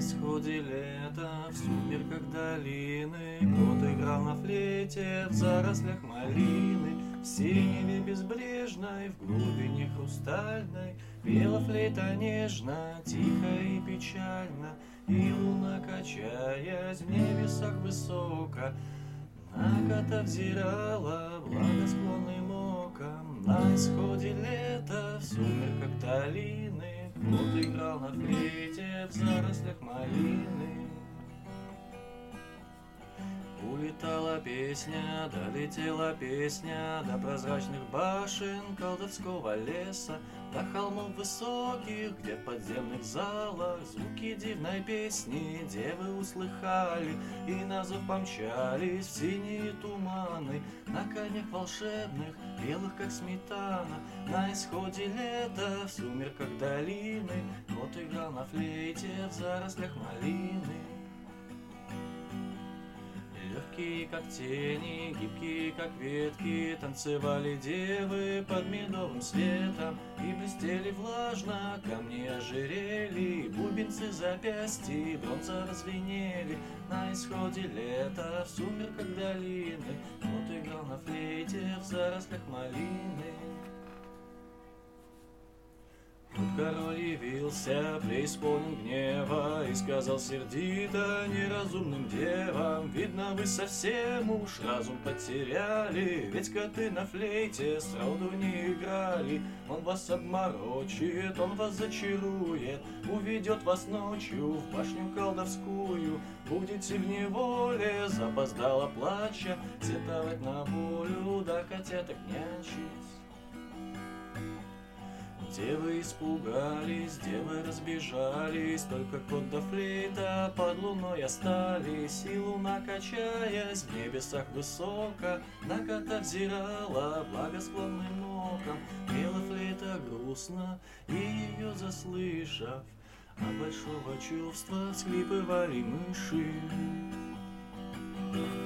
исходе лета, в сумерках долины, кто-то играл на флейте в зарослях малины. В синеве безбрежной, в глубине хрустальной пела флейта нежно, тихо и печально, и луна, качаясь в небесах высоко, на кота взирала благосклонным оком. На исходе лета, в сумерках долины, кто-то играл на флейте в зарослях малины. Улетала песня, долетела песня до прозрачных башен колдовского леса, до холмов высоких, где в подземных залах звуки дивной песни девы услыхали и на зов помчались в синие туманы на конях волшебных, белых как сметана. На исходе лета, в сумерках долины, кто-то играл на флейте в зарослях малины. Легкие, как тени, гибкие, как ветки, танцевали девы под медовым светом, и блестели влажно камни ожерели, бубенцы запястья, бронза развенели. На исходе лета, в сумерках долины, кто-то играл на флейте в зарослях малины. Тут король явился, преисполнен гнева, и сказал сердито неразумным девам: видно, вы совсем уж разум потеряли, ведь коты на флейте сроду не играли. Он вас обморочит, он вас зачарует, уведет вас ночью в башню колдовскую. Будете в неволе, запоздало плача, сетовать на волю, да котяток нянчить. Девы испугались, девы разбежались, только кот да флейта под луной остались. И луна, качаясь в небесах высоко, на кота взирала благосклонным оком. Пела флейта грустно, и ее заслышав, от большого чувства всхлипывали мыши.